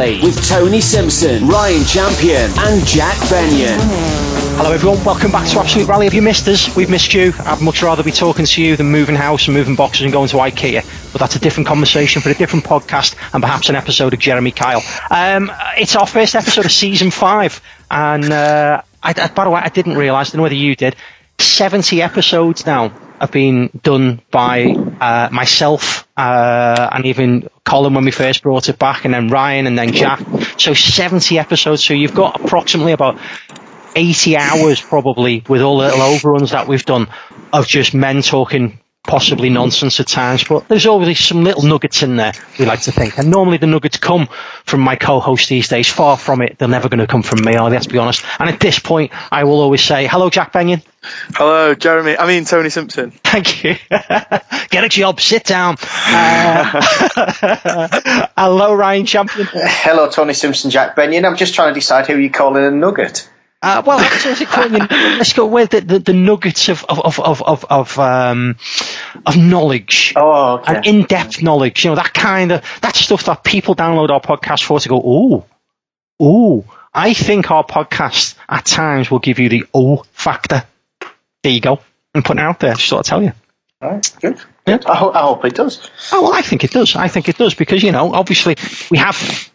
Rally with Tony Simpson, Ryan Champion and Jack Benyon. Hello everyone, welcome back to Absolute Rally. Have you missed us? We've missed you. I'd much rather be talking to you than moving house and moving boxes and going to IKEA. But that's a different conversation for a different podcast and perhaps an episode of Jeremy Kyle. It's our first episode of Season 5. And by the way, I didn't realise, I don't know whether you did, 70 episodes now have been done by myself and even Colin when we first brought it back, and then Ryan and then Jack. So 70 episodes. So you've got approximately about 80 hours probably with all the little overruns that we've done of just men talking possibly nonsense at times, but there's always some little nuggets in there, we like to think, and normally the nuggets come from my co-host these days. Far from it, they're never going to come from me, let's be honest. And at this point I will always say hello Jack Benyon. Hello Tony Simpson. Thank you. Get a job, sit down. Hello Ryan Champion. Hello Tony Simpson, Jack Benyon. I'm just trying to decide who you're calling a nugget. Let's go with the nuggets of knowledge. Oh, okay. And in-depth knowledge. You know, that stuff that people download our podcast for to go, ooh. I think our podcast at times will give you the ooh factor. There you go. I'm putting it out there. Just thought I'd tell you. All right, good. Yeah. I hope it does. Oh, well, I think it does. Because, you know, obviously we have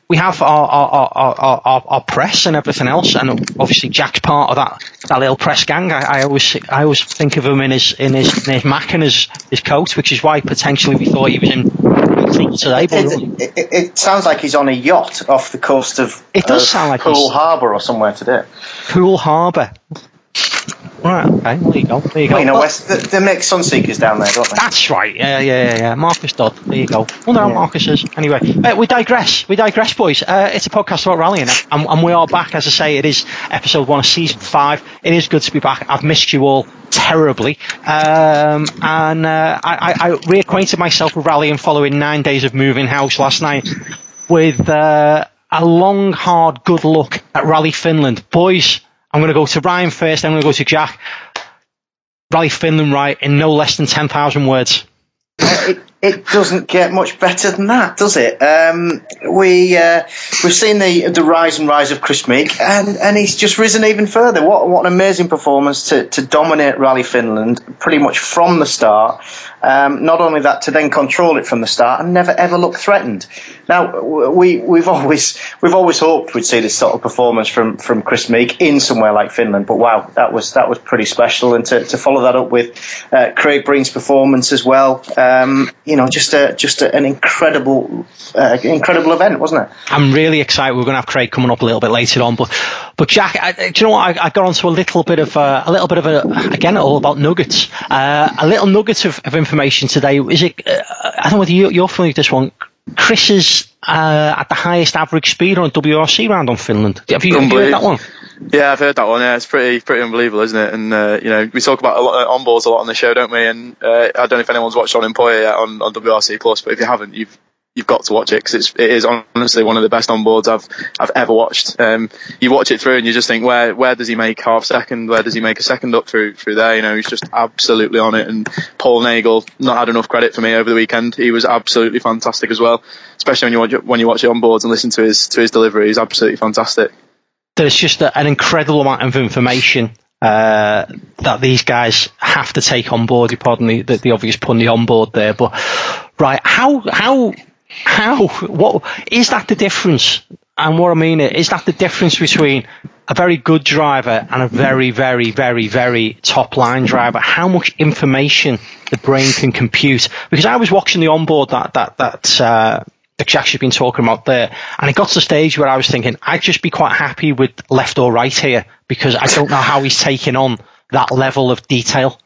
our press and everything else, and obviously Jack's part of that little press gang. I always think of him in his Mac and his coat, which is why potentially we thought he was in today. It sounds like he's on a yacht off the coast of Poole Harbour or somewhere today. Poole Harbour. Right, okay, there you go. Well, you know, they make Sunseekers down there, don't they? That's right, yeah. Marcus Dodd, there you go. Wonder how Marcus is. Anyway, we digress, boys. It's a podcast about rallying, and we are back, as I say, it is episode 1 of season 5. It is good to be back. I've missed you all terribly. I reacquainted myself with rallying following 9 days of moving house last night with a long, hard, good look at Rally Finland. Boys, I'm going to go to Ryan first, then I'm going to go to Jack. Rally Finland, right, in no less than 10,000 words. It doesn't get much better than that, does it? We've seen the rise of Chris Meek, and he's just risen even further. What an amazing performance to dominate Rally Finland pretty much from the start. Not only that, to then control it from the start and never ever look threatened. Now we've always hoped we'd see this sort of performance from Chris Meek in somewhere like Finland, but wow, that was pretty special, and to follow that up with Craig Breen's performance as well. You know, just an incredible event, wasn't it? I'm really excited. We're going to have Craig coming up a little bit later on, but Jack, do you know what? I got onto a little bit of again, all about nuggets. A little nugget of information today. Is it? I don't know whether you're familiar with this one. Chris is at the highest average speed on a WRC round on Finland. Have you heard that one? Yeah, I've heard that one. Yeah, it's pretty unbelievable, isn't it? And you know, we talk about onboards a lot on the show, don't we? And I don't know if anyone's watched on Empoyer yet on WRC Plus, but if you haven't, you've got to watch it, because it is honestly one of the best onboards I've ever watched. You watch it through and you just think, where does he make half second? Where does he make a second up through there? You know, he's just absolutely on it. And Paul Nagel not had enough credit for me over the weekend. He was absolutely fantastic as well, especially when you watch the onboards and listen to his delivery. He's absolutely fantastic. There's just an incredible amount of information that these guys have to take on board. You pardon the obvious pun, the onboard there, but right, how what is that the difference? And what I mean is that the difference between a very good driver and a very, very, very, very top line driver? How much information the brain can compute? Because I was watching the onboard that Jack's been talking about there, and it got to the stage where I was thinking I'd just be quite happy with left or right here, because I don't know how he's taking on that level of detail.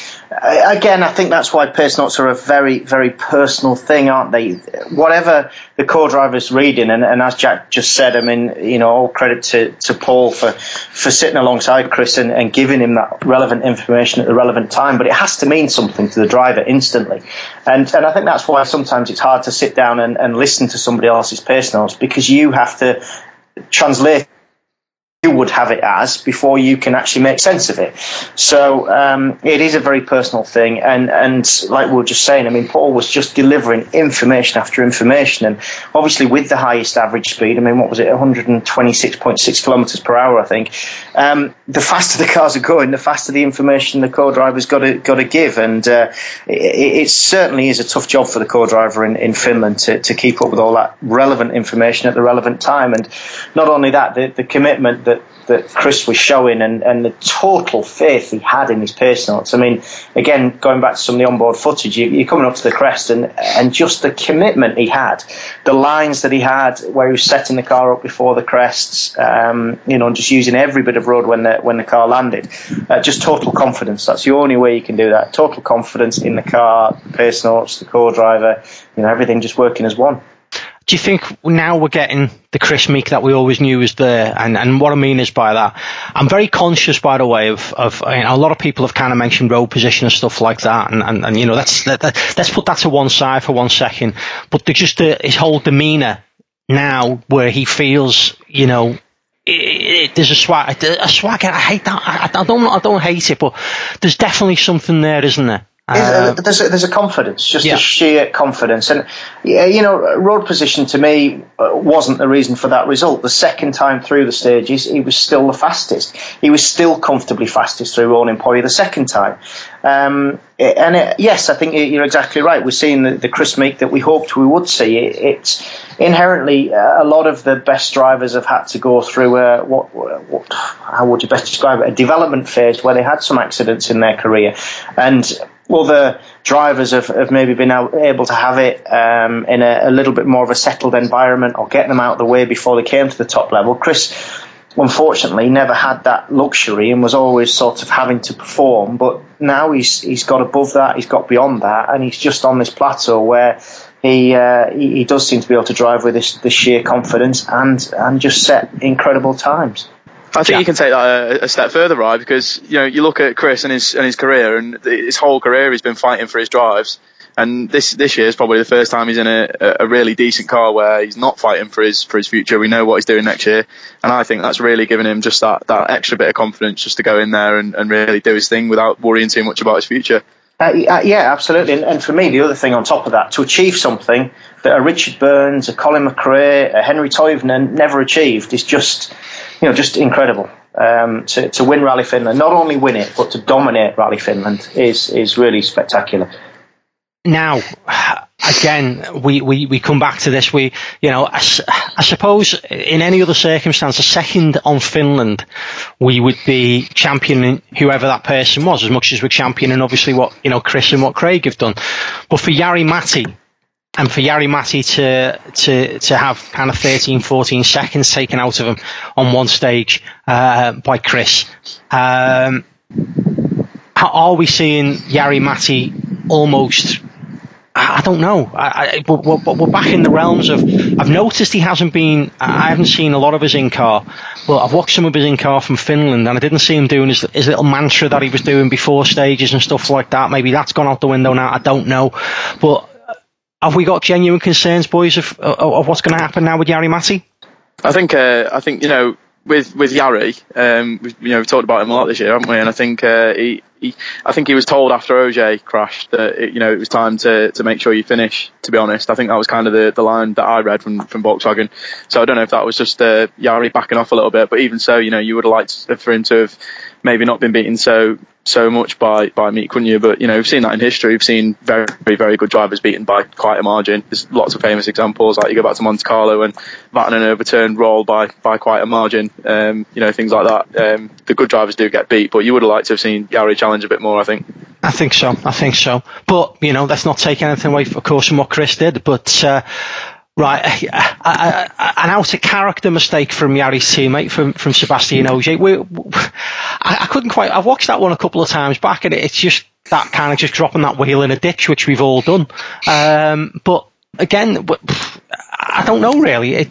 Again, I think that's why pace notes are a very, very personal thing, aren't they? Whatever the co-driver's reading, and as Jack just said, I mean, you know, all credit to Paul for sitting alongside Chris and giving him that relevant information at the relevant time, but it has to mean something to the driver instantly. And I think that's why sometimes it's hard to sit down and listen to somebody else's pace notes, because you have to translate would have it as before you can actually make sense of it. So it is a very personal thing, and like we were just saying, I mean, Paul was just delivering information after information, and obviously with the highest average speed, I mean, what was it, 126.6 kilometres per hour, I think. The faster the cars are going, the faster the information the co-driver's got to give, and it certainly is a tough job for the co-driver in Finland to keep up with all that relevant information at the relevant time. And not only that, the commitment that Chris was showing and the total faith he had in his pace notes. I mean, again, going back to some of the onboard footage, you're coming up to the crest and just the commitment he had, the lines that he had where he was setting the car up before the crests, just using every bit of road when the car landed. Just total confidence. That's the only way you can do that. Total confidence in the car, the pace notes, the co-driver, everything just working as one. Do you think now we're getting the Chris Meek that we always knew was there? And what I mean is by that, I'm very conscious, by the way, of a lot of people have kind of mentioned road position and stuff like that, and let's put that to one side for 1 second. But his whole demeanour now, where he feels, there's a swagger. I hate that. I don't hate it, but there's definitely something there, isn't there? There's a confidence, just a sheer confidence. And, road position to me wasn't the reason for that result. The second time through the stages, he was still the fastest. He was still comfortably fastest through Ronin Poya the second time. Yes, I think you're exactly right. We're seeing the Chris Meek that we hoped we would see. It's inherently a lot of the best drivers have had to go through how would you best describe it? A development phase where they had some accidents in their career, and other drivers have maybe been able to have it in a little bit more of a settled environment or get them out of the way before they came to the top level. Chris, unfortunately, never had that luxury and was always sort of having to perform. But now he's got above that, he's got beyond that, and he's just on this plateau where he does seem to be able to drive with this sheer confidence and just set incredible times. I think you can take that a step further, right? Because you look at Chris and his career, and his whole career he's been fighting for his drives. And this year is probably the first time he's in a really decent car where he's not fighting for his future. We know what he's doing next year, and I think that's really given him just that extra bit of confidence just to go in there and really do his thing without worrying too much about his future. Yeah, absolutely. And for me, the other thing on top of that, to achieve something that a Richard Burns, a Colin McRae, a Henry Toivonen never achieved is just incredible. To win Rally Finland, not only win it, but to dominate Rally Finland is really spectacular. Now, again, we come back to this. I suppose in any other circumstance, a second on Finland, we would be championing whoever that person was, as much as we're championing obviously what Chris and what Craig have done. But for Jari-Matti, and for Jari-Matti to have kind of 13, 14 seconds taken out of him on one stage by Chris, are we seeing Jari-Matti almost? I don't know. We're back in the realms of. I've noticed he hasn't been. I haven't seen a lot of his in-car. Well, I've watched some of his in-car from Finland, and I didn't see him doing his little mantra that he was doing before stages and stuff like that. Maybe that's gone out the window now. I don't know. But have we got genuine concerns, boys, of what's going to happen now with Jari-Matti? I think with Jari, we've talked about him a lot this year, haven't we? And I think I think he was told after OJ crashed that it was time to make sure you finish. To be honest, I think that was kind of the line that I read from Volkswagen. So I don't know if that was just Jari backing off a little bit, but even so, you would have liked for him to have maybe not been beaten so much by Meek, couldn't you? But we've seen that in history. We've seen very, very good drivers beaten by quite a margin. There's lots of famous examples, like you go back to Monte Carlo and Vatanen overturned Roll by quite a margin. Things like that. The good drivers do get beat, but you would have liked to have seen Jari challenge a bit more, I think. I think so. But let's not take anything away, of course, from what Chris did. But right, an out of character mistake from Jari's teammate, from Sebastian Ogier. I couldn't quite. I've watched that one a couple of times back, and it's just that kind of just dropping that wheel in a ditch, which we've all done. But again, I don't know really.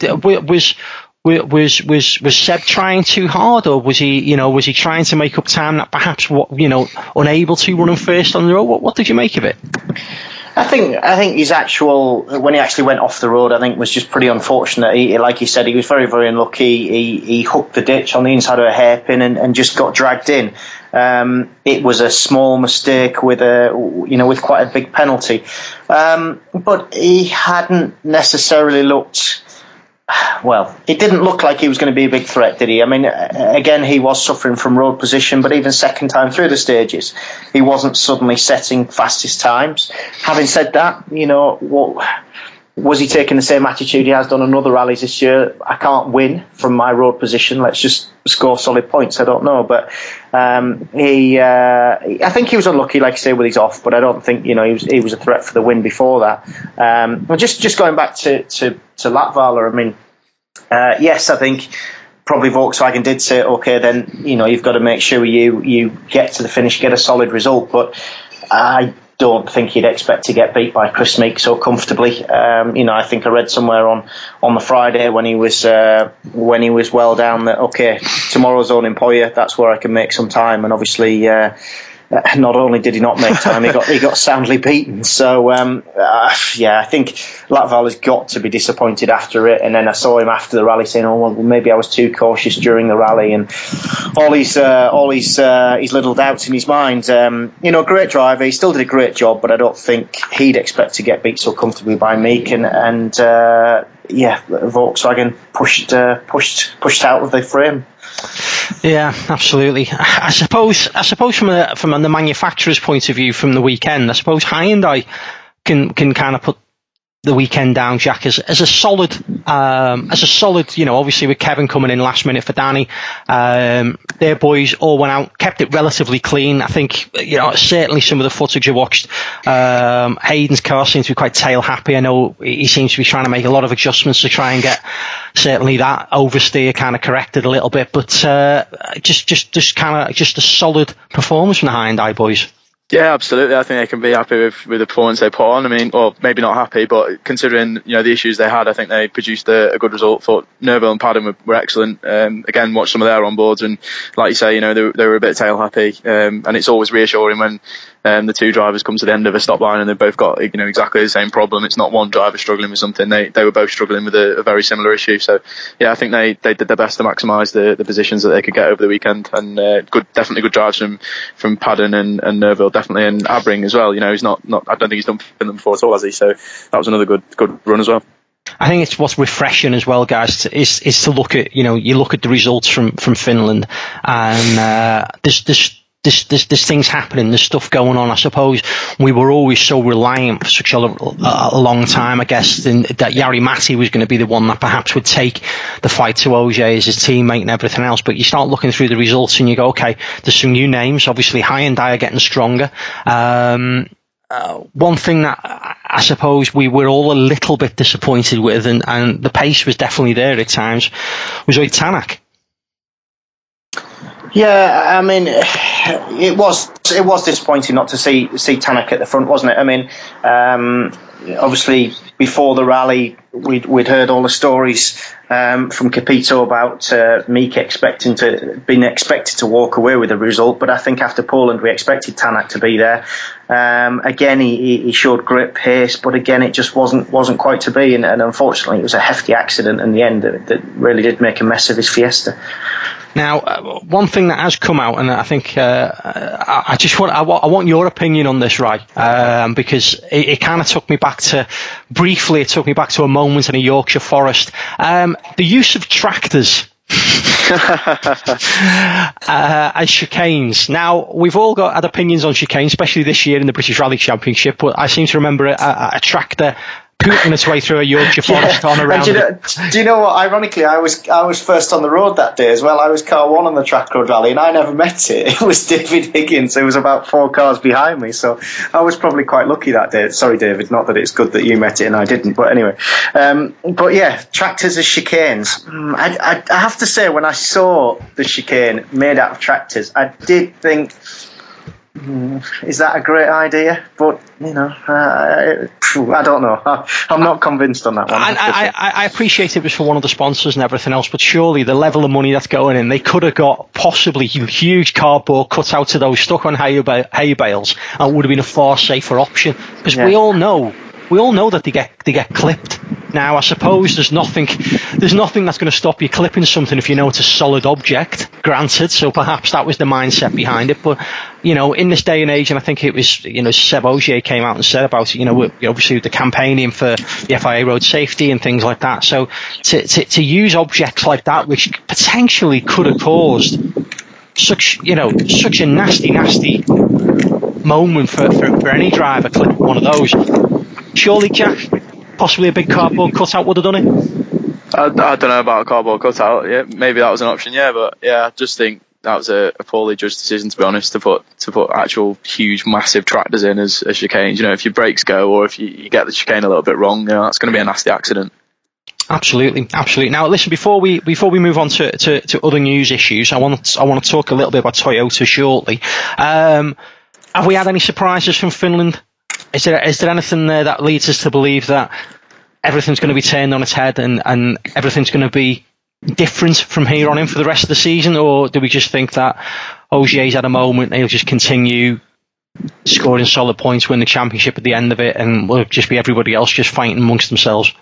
Was Seb trying too hard, or was he trying to make up time that perhaps unable to run him first on the road? What did you make of it? I think his when he actually went off the road, I think was just pretty unfortunate. Like you said, he was very, very unlucky. He hooked the ditch on the inside of a hairpin and just got dragged in. It was a small mistake with quite a big penalty. But he hadn't necessarily looked. Well, it didn't look like he was going to be a big threat, did he? I mean, again, he was suffering from road position, but even second time through the stages, he wasn't suddenly setting fastest times. Having said that, was he taking the same attitude he has done on other rallies this year? I can't win from my road position. Let's just score solid points. I don't know, but I think he was unlucky, like I say, with his off. But I don't think he was a threat for the win before that. Just going back to Latvala. I mean, yes, I think probably Volkswagen did say, okay, then you've got to make sure you get to the finish, get a solid result, but I don't think you'd expect to get beat by Chris Meek so comfortably. I think I read somewhere on the Friday when he was well down that, okay, tomorrow's on Emporia, that's where I can make some time, and obviously not only did he not make time, he got soundly beaten. So I think Latval has got to be disappointed after it. And then I saw him after the rally saying, "Oh well, maybe I was too cautious during the rally," and all his little doubts in his mind. Great driver, he still did a great job, but I don't think he'd expect to get beat so comfortably by Meek. And Volkswagen pushed out of the frame. Yeah, absolutely. I suppose from the manufacturer's point of view from the weekend, I suppose Hyundai can kind of put the weekend down, Jack, as a solid, obviously with Kevin coming in last minute for Danny, their boys all went out, kept it relatively clean. I think, certainly some of the footage I watched, Hayden's car seems to be quite tail happy. I know he seems to be trying to make a lot of adjustments to try and get certainly that oversteer kind of corrected a little bit, but just a solid performance from the Hyundai boys. Yeah, absolutely. I think they can be happy with the performance they put on. I mean, well, maybe not happy, but considering the issues they had, I think they produced a good result. Thought Nerville and Padden were excellent. Again, watched some of their onboards, and like you say, they were a bit tail happy. And it's always reassuring when the two drivers come to the end of a stop line and they've both got exactly the same problem. It's not one driver struggling with something. They were both struggling with a very similar issue. So yeah, I think they did their best to maximise the positions that they could get over the weekend, and definitely good drives from Padden and Nerville. Definitely, and Abring as well. He's not. I don't think he's done Finland before at all, has he? So that was another good run as well. I think it's what's refreshing as well, guys, is to look at you look at the results from Finland, and there's things happening, there's stuff going on. I suppose we were always so reliant for such a long time, I guess, that Jari-Matti was going to be the one that perhaps would take the fight to OJ as his teammate and everything else. But you start looking through the results and you go, okay, there's some new names. Obviously, Hyundai are getting stronger. One thing that I suppose we were all a little bit disappointed with, and the pace was definitely there at times, was Ott Tänak. Yeah, I mean, it was disappointing not to see Tänak at the front, wasn't it? I mean, obviously before the rally, we'd heard all the stories from Capito about Meek being expected to walk away with the result, but I think after Poland we expected Tänak to be there. Again, he showed great pace, but again it just wasn't quite to be, and unfortunately it was a hefty accident in the end that really did make a mess of his Fiesta. Now, one thing that has come out, and I think I want your opinion on this, right? Because it kind of took me back to a moment in a Yorkshire forest. The use of tractors as chicanes. Now, we've all had opinions on chicanes, especially this year in the British Rally Championship, but I seem to remember a tractor pooting its way through a Yorkshire forest on around. Do you know what? Ironically, I was first on the road that day as well. I was car one on the Track Road Rally, and I never met it. It was David Higgins. It was about 4 cars behind me, so I was probably quite lucky that day. Sorry, David. Not that it's good that you met it and I didn't, but anyway. But yeah, tractors as chicanes. I have to say, when I saw the chicane made out of tractors, I did think, Is that a great idea? But, I don't know. I'm not convinced on that one. I appreciate it was for one of the sponsors and everything else, but surely the level of money that's going in, they could have got possibly huge cardboard cutouts of those stuck on hay bales, and it would have been a far safer option. Because we all know that they get clipped. Now, I suppose there's nothing that's going to stop you clipping something if you know it's a solid object, granted, so perhaps that was the mindset behind it. But, in this day and age, and I think it was, Seb Ogier came out and said about it, obviously the campaigning for the FIA road safety and things like that. So to use objects like that, which potentially could have caused such a nasty moment for any driver clipping one of those, surely, Jack, possibly a big cardboard cutout would have done it? I don't know about a cardboard cutout. Yeah, maybe that was an option. Yeah, but I just think that was a poorly judged decision, to be honest, to put actual huge, massive tractors in as chicanes. If your brakes go or if you get the chicane a little bit wrong, that's going to be a nasty accident. Absolutely. Now, listen. Before we move on to other news issues, I want to talk a little bit about Toyota shortly. Have we had any surprises from Finland? Is there anything there that leads us to believe that everything's going to be turned on its head and everything's going to be different from here on in for the rest of the season, or do we just think that Ogier's had a moment, he'll just continue scoring solid points, win the championship at the end of it, and will just be everybody else just fighting amongst themselves?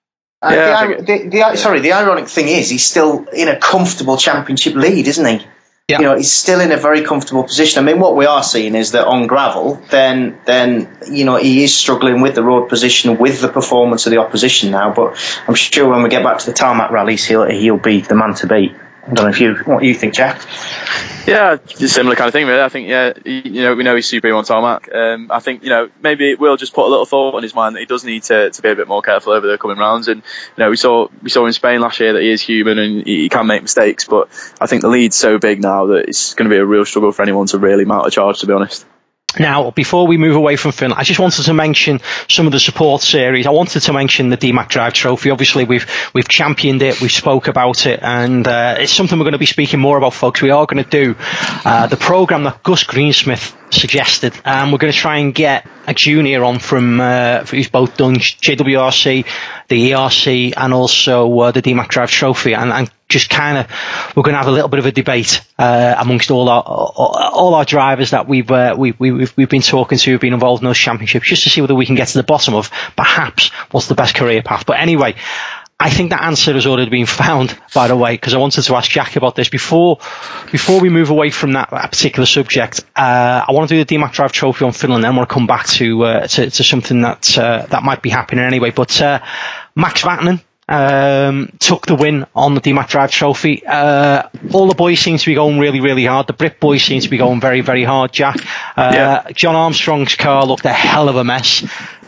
The ironic thing is he's still in a comfortable championship lead, isn't he? Yeah. He's still in a very comfortable position. I mean, what we are seeing is that on gravel, then he is struggling with the road position, with the performance of the opposition now. But I'm sure when we get back to the tarmac rallies, he'll be the man to beat. I don't know what you think, Jack. Yeah, similar kind of thing, really. I think, we know he's supreme on tarmac. I think, maybe it will just put a little thought on his mind that he does need to be a bit more careful over the coming rounds. And, we saw in Spain last year that he is human and he can make mistakes. But I think the lead's so big now that it's going to be a real struggle for anyone to really mount a charge, to be honest. Now, before we move away from Finland, I just wanted to mention some of the support series. I wanted to mention the DMAC Drive Trophy. Obviously, we've championed it, we've spoke about it, and it's something we're going to be speaking more about, folks. We are going to do the programme that Gus Greensmith suggested, and we're going to try and get a junior on from who's both done JWRC, the ERC, and also the DMAC Drive Trophy, and just kind of we're going to have a little bit of a debate amongst all our drivers that we've been talking to, who've been involved in those championships, just to see whether we can get to the bottom of perhaps what's the best career path. But anyway, I think that answer has already been found, by the way, because I wanted to ask Jack about this before we move away from that particular subject. I want to do the DMAC Drive Trophy on Finland, then I want to come back to something that might be happening anyway. But Max Vatanen took the win on the DMAC Drive Trophy. All the boys seem to be going really, really hard. The Brit boys seem to be going very, very hard, Jack. John Armstrong's car looked a hell of a mess.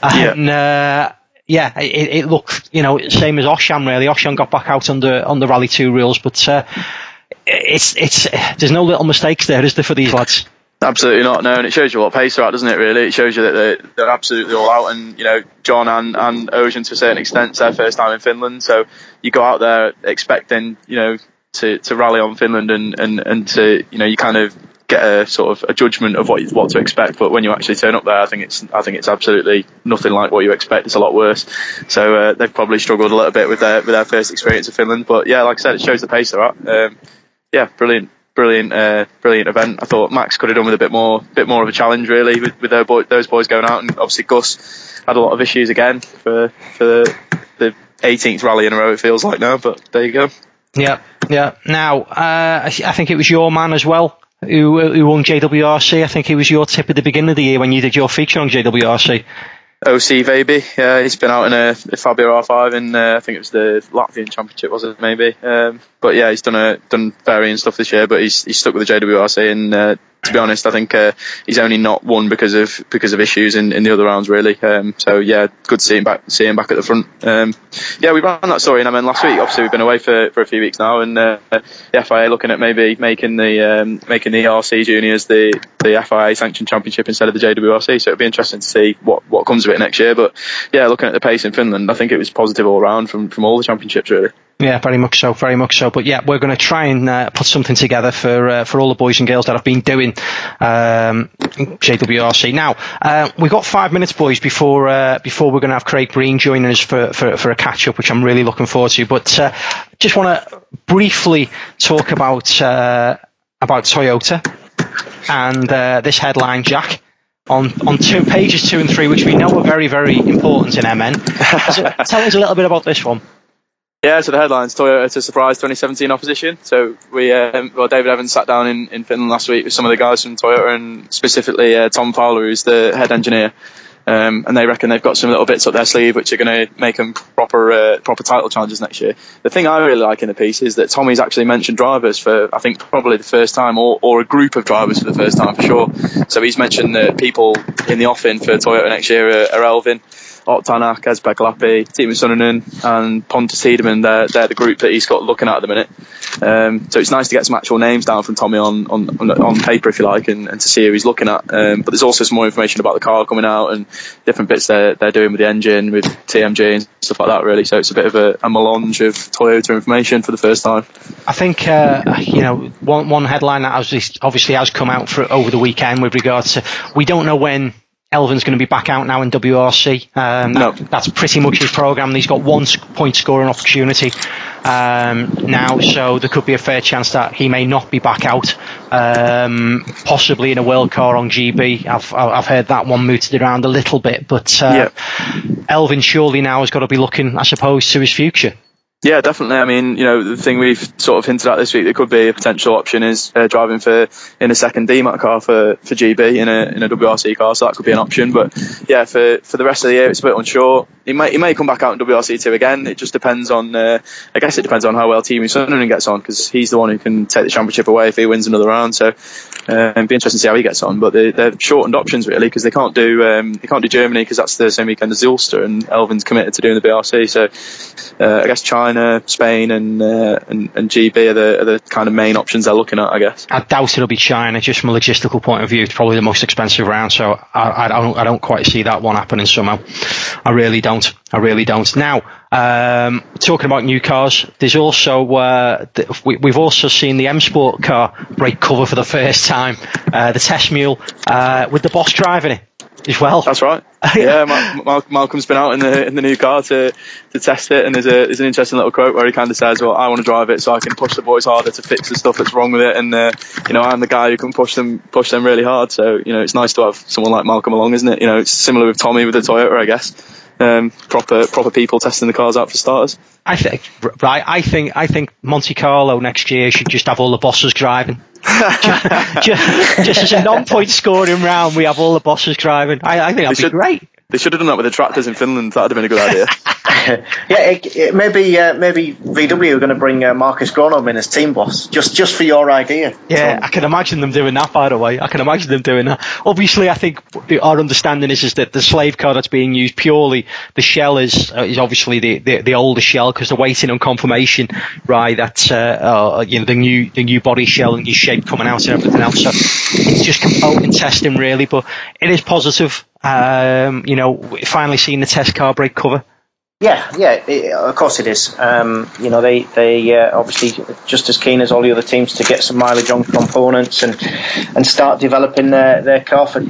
And it looked, same as Osham, really. Osham got back out on the Rally 2 rules, but there's no little mistakes there, is there, for these lads? Absolutely not, no, and it shows you what pace they're at, doesn't it, really? It shows you that they're absolutely all out, and, John and Ocean, to a certain extent, it's their first time in Finland, so you go out there expecting, to rally on Finland and to, you kind of get a sort of a judgment of what to expect, but when you actually turn up there, I think it's absolutely nothing like what you expect. It's a lot worse. So they've probably struggled a little bit with their first experience of Finland, but yeah, like I said, it shows the pace they're at. Brilliant event. I thought Max could have done with a bit more of a challenge, really, with those boys going out, and obviously Gus had a lot of issues again for the 18th rally in a row, it feels like now, but there you go. Yeah. Now, I think it was your man as well who won JWRC. I think he was your tip at the beginning of the year when you did your feature on JWRC. OC Vaby, he's been out in a Fabia R5 in I think it was the Latvian Championship, was it, maybe? But yeah, he's done varying stuff this year, but he's stuck with the JWRC, and to be honest, I think he's only not won because of issues in the other rounds, really. So yeah, good to see him back at the front. Yeah, we ran that story in Amen last week. Obviously, we've been away for a few weeks now, and the FIA looking at maybe making the ERC Juniors the FIA sanctioned championship instead of the JWRC. So it'll be interesting to see what comes of it next year. But yeah, looking at the pace in Finland, I think it was positive all round from all the championships, really. Yeah, very much so, very much so. But yeah, we're going to try and put something together for all the boys and girls that have been doing JWRC. Now, we've got 5 minutes, boys, before we're going to have Craig Breen joining us for a catch up, which I'm really looking forward to. But just want to briefly talk about Toyota and this headline, Jack. On pages 2 and 3, which we know are very, very important in MN. So tell us a little bit about this one. Yeah, so the headlines, Toyota to surprise 2017 opposition. So David Evans sat down in Finland last week with some of the guys from Toyota, and specifically Tom Fowler, who's the head engineer. And they reckon they've got some little bits up their sleeve which are going to make them proper title challenges next year. The thing I really like in the piece is that Tommy's actually mentioned drivers for, I think, probably the first time, or a group of drivers for the first time for sure. So he's mentioned that people in the offing for Toyota next year are Elvin, Ott Tanak, Esbek Lappi, Timo Suninen and Pontus Tiedemann. They're the group that he's got looking at the minute. So it's nice to get some actual names down from Tommy on paper, if you like, and to see who he's looking at. But there's also some more information about the car coming out and different bits they're doing with the engine, with TMG and stuff like that, really. So it's a bit of a melange of Toyota information for the first time. I think, one headline that obviously has come out over the weekend with regards to, we don't know when Elvin's going to be back out now in WRC. No. That's pretty much his programme. He's got 1 point scoring opportunity now, so there could be a fair chance that he may not be back out, possibly in a world car on GB. I've heard that one mooted around a little bit, but Elvin surely now has got to be looking, I suppose, to his future. Yeah, definitely. I mean, the thing we've sort of hinted at this week that could be a potential option is driving in a second DMAT car for GB in a WRC car, so that could be an option. But yeah, for the rest of the year, it's a bit unsure. He may come back out in WRC2 again. It just depends on, I guess it depends on how well Timo Suninen gets on, because he's the one who can take the championship away if he wins another round. So it'd be interesting to see how he gets on. But they're shortened options really, because they can't do Germany because that's the same weekend as Ulster, and Elvin's committed to doing the BRC. So I guess China, Spain, and GB are the kind of main options they're looking at, I guess. I doubt it'll be China, just from a logistical point of view. It's probably the most expensive round, so I don't quite see that one happening somehow. I really don't. Now, talking about new cars, there's also we've also seen the M Sport car break cover for the first time. The test mule with the boss driving it as well. That's right. Yeah, Malcolm's been out in the new car to test it, and there's an interesting little quote where he kind of says, "Well, I want to drive it so I can push the boys harder to fix the stuff that's wrong with it, and I'm the guy who can push them really hard." So it's nice to have someone like Malcolm along, isn't it? It's similar with Tommy with the Toyota, I guess. Proper people testing the cars out for starters. I think Monte Carlo next year should just have all the bosses driving. just as a non-point scoring round, we have all the bosses driving. I think that'd be great. They should have done that with the tractors in Finland. That'd have been a good idea. Maybe VW are going to bring Marcus Gronholm in as team boss, just for your idea. Yeah, I can imagine them doing that, by the way. I can imagine them doing that. Obviously, I think our understanding is that the slave car that's being used, purely the shell is obviously the older shell, because they're waiting on confirmation, right, that the new body shell and new shape coming out and everything else. So it's just component testing really, but it is positive. Finally seeing the test car break cover. Of course it is. They obviously just as keen as all the other teams to get some mileage on components and start developing their car for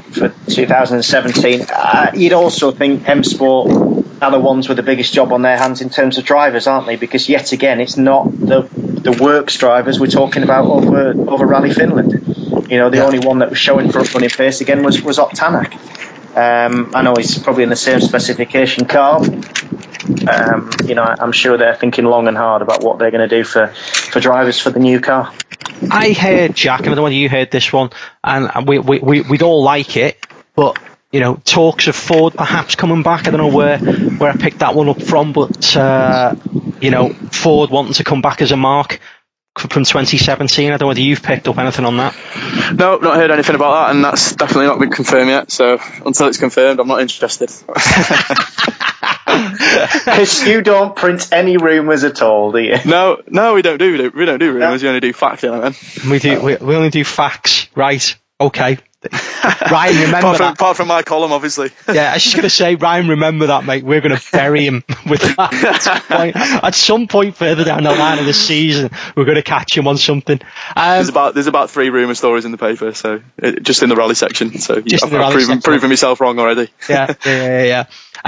2017. You'd also think M Sport are the ones with the biggest job on their hands in terms of drivers, aren't they? Because yet again, it's not the works drivers we're talking about over Rally Finland. The only one that was showing front running pace again was Ott Tanak. I know he's probably in the same specification car. I'm sure they're thinking long and hard about what they're going to do for drivers for the new car. I heard, Jack, I don't know whether you heard this one, and we'd all like it, but talks of Ford perhaps coming back. I don't know where I picked that one up from, but Ford wanting to come back as a mark from 2017. I don't know whether you've picked up anything on that. No, not heard anything about that, and that's definitely not been confirmed yet. So until it's confirmed, I'm not interested. Because you don't print any rumours at all, do you? No, we don't do rumours. We only do facts, man. We only do facts, right? Okay. Ryan, remember that. Apart from my column, obviously. Yeah, I was just going to say, Ryan, remember that, mate. We're going to bury him with that. At some point further down the line of the season, we're going to catch him on something. There's about 3 rumour stories in the paper, so just in the rally section. So I've proven myself wrong already. Yeah.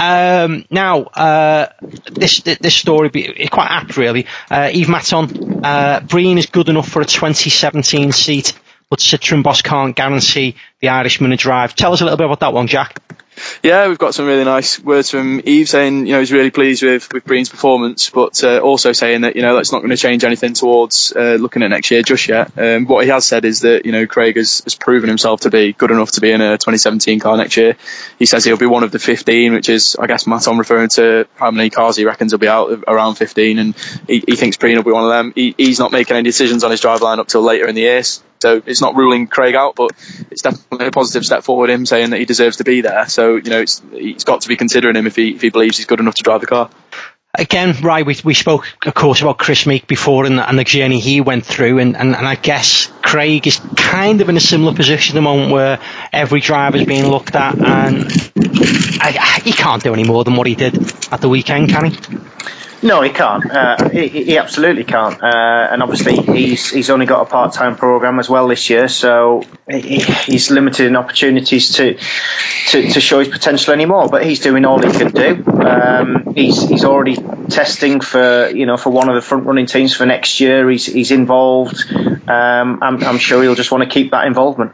Now, this story is quite apt, really. Yves Maton, Breen is good enough for a 2017 seat, but Citroën boss can't guarantee the Irishman a drive. Tell us a little bit about that one, Jack. Yeah, we've got some really nice words from Yves saying, he's really pleased with Breen's performance, but also saying that, that's not going to change anything towards looking at next year just yet. What he has said is that, Craig has proven himself to be good enough to be in a 2017 car next year. He says he'll be one of the 15, which is, I guess, Maton referring to how many cars he reckons will be out around 15, and he thinks Breen will be one of them. He's not making any decisions on his drive line up till later in the year. So it's not ruling Craig out, but it's definitely a positive step forward, him saying that he deserves to be there. So, he's got to be considering him if he believes he's good enough to drive the car. Again, right, we spoke, of course, about Chris Meek before and the journey he went through, and I guess Craig is kind of in a similar position at the moment where every driver's being looked at, and he can't do any more than what he did at the weekend, can he? No, he can't. He absolutely can't. And obviously, he's only got a part-time program as well this year, so he's limited in opportunities to show his potential anymore. But he's doing all he can do. He's already testing for one of the front-running teams for next year. He's involved. I'm sure he'll just want to keep that involvement.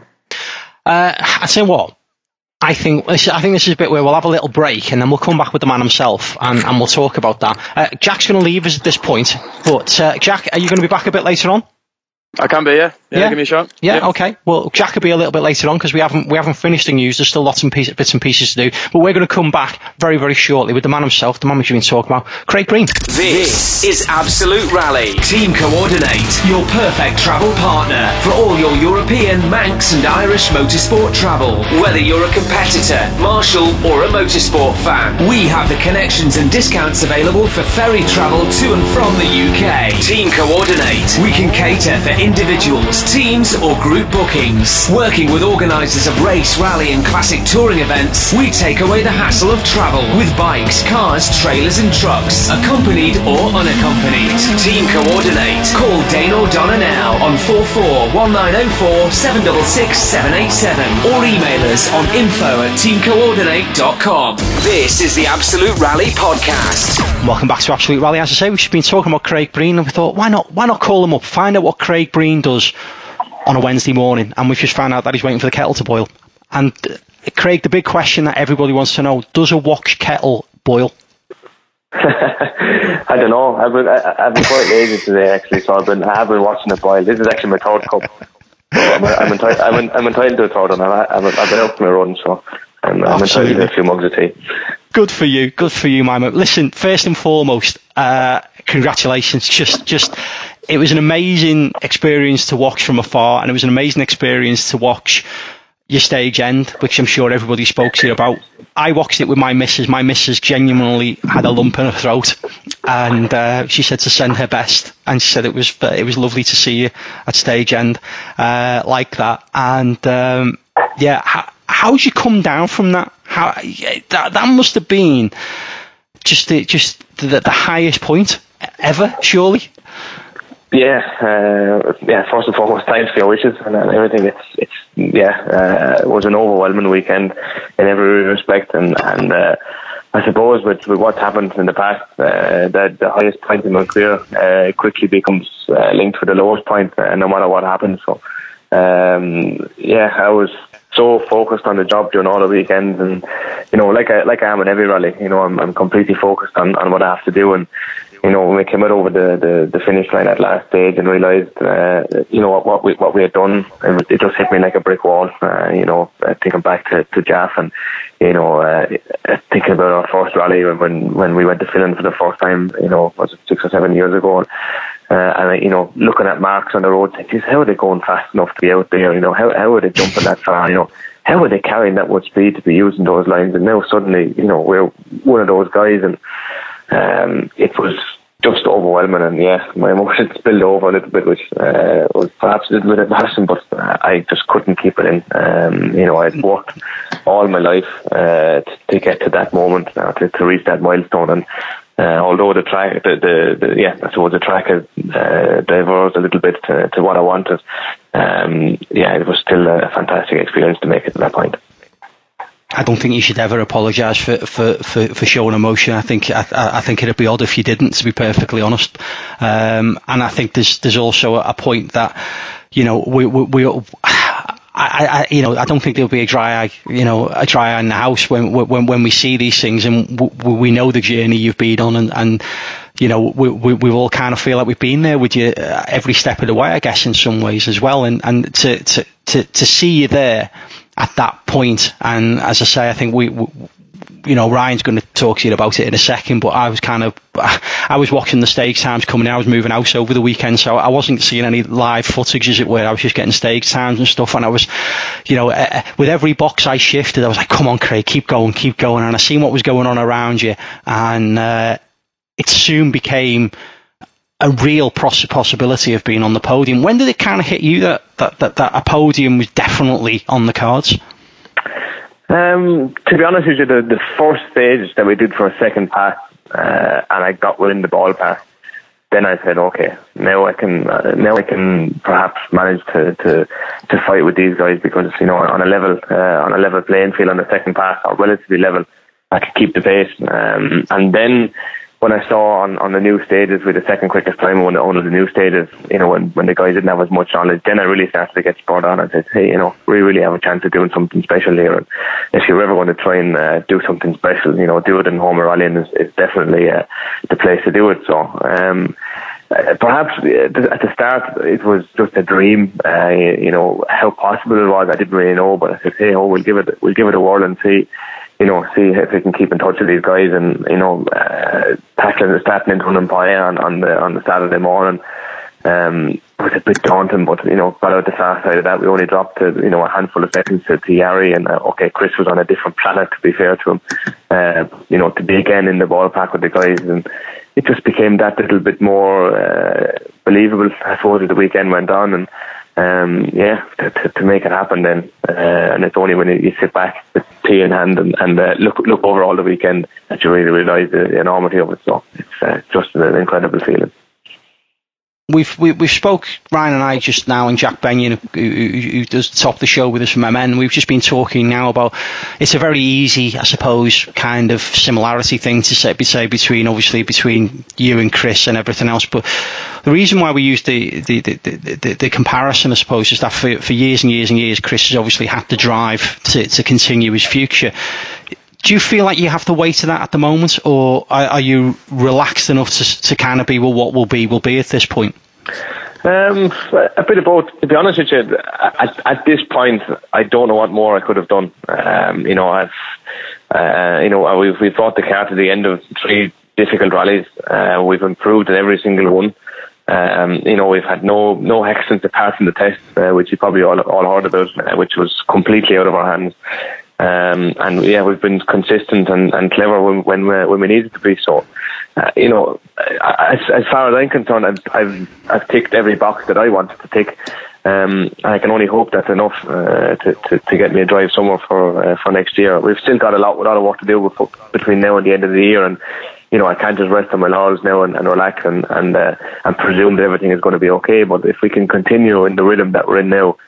I tell you what. I think this is a bit where we'll have a little break and then we'll come back with the man himself and we'll talk about that. Jack's going to leave us at this point, but Jack, are you going to be back a bit later on? I can be, yeah. Give me a shot. Yeah, okay. Well, Jack will be a little bit later on because we haven't finished the news. There's still lots of bits and pieces to do. But we're going to come back very, very shortly with the man himself, the man we've been talking about, Craig Breen. This is Absolute Rally. Team Coordinate, your perfect travel partner for all your European, Manx and Irish motorsport travel. Whether you're a competitor, marshal or a motorsport fan, we have the connections and discounts available for ferry travel to and from the UK. Team Coordinate, we can cater for individuals, teams or group bookings. Working with organisers of race, rally and classic touring events, we take away the hassle of travel with bikes, cars, trailers and trucks, accompanied or unaccompanied. Team Coordinate. Call Dane O'Donnell now on 441904 766 787 or email us on info@teamcoordinate.com. This is the Absolute Rally podcast. Welcome back to Absolute Rally. As I say, we've been talking about Craig Breen and we thought, why not call him up, find out what Craig Breen does on a Wednesday morning, and we've just found out that he's waiting for the kettle to boil. And Craig, the big question that everybody wants to know, does a Woksh kettle boil? I don't know. I've been quite lazy today actually, so I have been watching it boil. This is actually my third cup. So I'm entitled to a third one. I've been out for my run, so I'm entitled to a few mugs of tea. Good for you, my man. Listen, first and foremost, congratulations. Just it was an amazing experience to watch from afar, and it was an amazing experience to watch your stage end, which I'm sure everybody spoke to you about. I watched it with my missus. My missus genuinely had a lump in her throat, and she said to send her best, and she said it was lovely to see you at stage end like that. And how'd you come down from that? That must have been just the highest point ever, surely. First and foremost, thanks for your wishes and everything. It was an overwhelming weekend in every respect, and I suppose with what's happened in the past, the highest point in my career quickly becomes linked with the lowest point, no matter what happens. So I was so focused on the job during all the weekends, and like I am in every rally, I'm completely focused on what I have to do. And when we came out over the finish line at last stage and realised what we had done, it just hit me like a brick wall. Thinking back to Jaff and thinking about our first rally when we went to Finland for the first time, was it 6 or 7 years ago. And looking at marks on the road, thinking, how are they going fast enough to be out there? How are they jumping that far? How are they carrying that much speed to be using those lines? And now suddenly, we're one of those guys, and it was just overwhelming, and my emotions spilled over a little bit, which was perhaps a little bit embarrassing, but I just couldn't keep it in. I'd worked all my life to get to that moment, to reach that milestone, and although the track, I suppose the track has diverged a little bit to what I wanted, it was still a fantastic experience to make it to that point. I don't think you should ever apologise for showing emotion. I think it'd be odd if you didn't, to be perfectly honest. And I think there's also a point that, I don't think there'll be a dry eye in the house when we see these things, and we know the journey you've been on, and we all kind of feel like we've been there with you every step of the way, I guess, in some ways as well, and to see you there at that point. And as I say, I think Ryan's going to talk to you about it in a second, but I was watching the stage times coming in. I was moving house over the weekend, so I wasn't seeing any live footage, as it were. I was just getting stage times and stuff, and I was, with every box I shifted, I was like, come on, Craig, keep going. And I seen what was going on around you, and it soon became a real possibility of being on the podium. When did it kind of hit you that a podium was definitely on the cards? To be honest with you, the first stage that we did for a second pass, and I got within the ball pass, then I said, okay, now I can perhaps manage to fight with these guys, because on a level playing field on the second pass, or relatively level, I could keep the pace. And then when I saw on the new stages with the second quickest time on the new stages, when the guys didn't have as much knowledge, then I really started to get spurred on and said, hey, we really have a chance of doing something special here. And if you're ever going to try and do something special, do it in Homer Rallying is definitely the place to do it. So perhaps at the start it was just a dream. How possible it was, I didn't really know, but I said, hey, we'll give it a whirl and see if we can keep in touch with these guys, and starting into Running on the Saturday morning. It was a bit daunting, but got out the fast side of that. We only dropped to a handful of seconds to Yari, and Chris was on a different planet, to be fair to him. To be again in the ballpark with the guys, and it just became that little bit more believable, I suppose, as the weekend went on, and to make it happen then, and it's only when you sit back with tea in hand and look over all the weekend that you really realise the enormity of it. So it's just an incredible feeling. We've spoke, Ryan and I, just now, and Jack Benyon, who does top the show with us from MN. We've just been talking now about, it's a very easy, I suppose, kind of similarity thing to say between you and Chris and everything else. But the reason why we use the comparison, I suppose, is that for years and years and years, Chris has obviously had to drive to continue his future. Do you feel like you have to wait to that at the moment, or are you relaxed enough to kind of be, well, what will be at this point? A bit of both. To be honest with you, at this point, I don't know what more I could have done. We've brought the car to the end of 3 difficult rallies. We've improved in every single one. We've had no accidents apart from the test, which you probably all heard about, which was completely out of our hands. We've been consistent and clever when we needed to be. So, as far as I'm concerned, I've ticked every box that I wanted to tick. I can only hope that's enough to get me a drive somewhere for next year. We've still got a lot of work to do between now and the end of the year, and I can't just rest on my laurels now and relax and presume that everything is going to be okay. But if we can continue in the rhythm that we're in now,